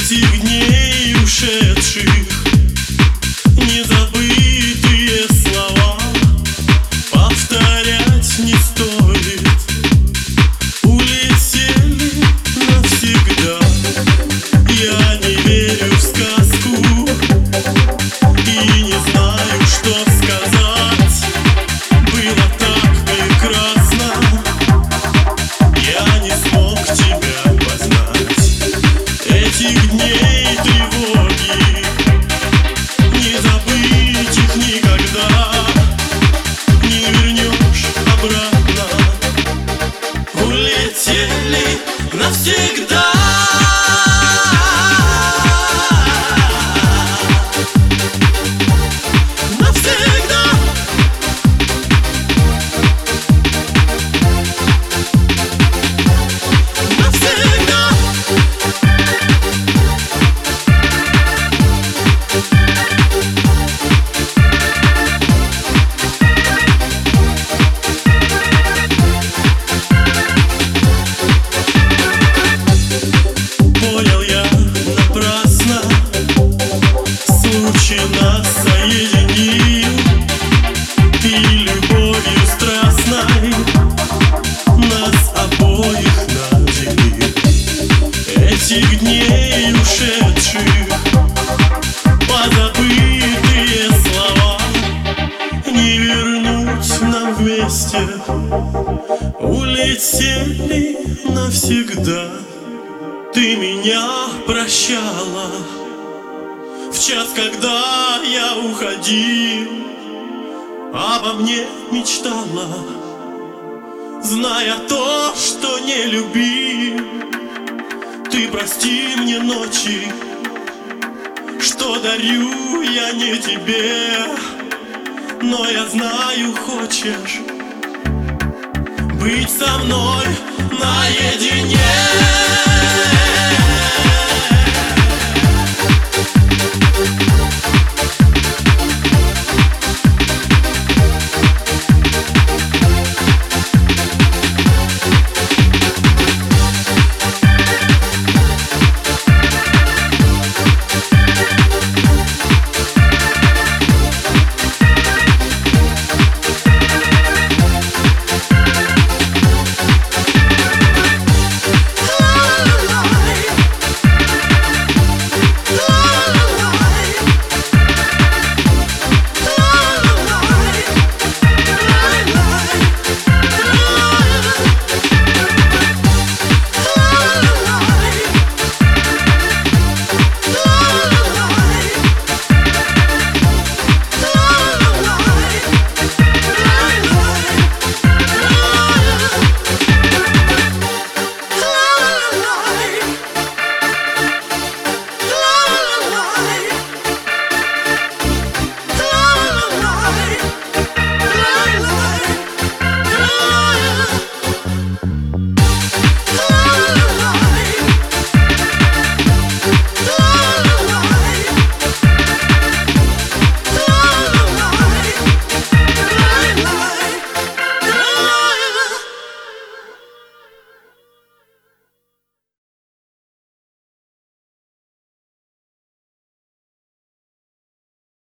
Этих дней ушедших незабытые слова повторять не стоит. Улетели навсегда. Я не верю в сказку и не знаю, что сказать. Было так прекрасно, я не смог тебя познать. Этих дней тревоги не забыть их никогда. Не вернешь обратно. Улетели навсегда. Нас соединил и любовью страстной нас обоих наделил. Этих дней ушедших позабытые слова не вернуть нам вместе. Улетели навсегда. Ты меня прощала в час, когда я уходил, обо мне мечтала, зная то, что не любил. Ты прости мне ночи, что дарю я не тебе, но я знаю, хочешь быть со мной наедине.